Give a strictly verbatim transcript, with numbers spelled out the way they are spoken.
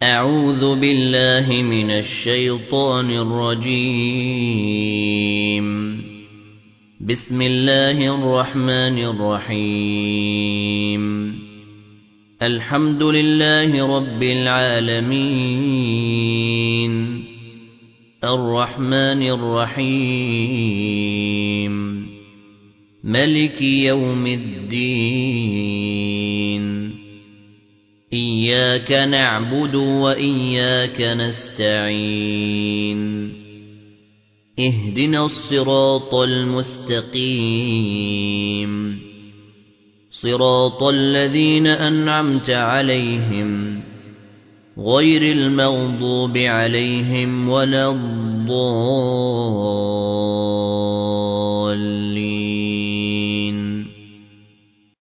أعوذ بالله من الشيطان الرجيم. بسم الله الرحمن الرحيم. الحمد لله رب العالمين، الرحمن الرحيم، ملك يوم الدين. إياك نعبد وإياك نستعين. اهدنا الصراط المستقيم، صراط الذين أنعمت عليهم غير المغضوب عليهم ولا الضالين.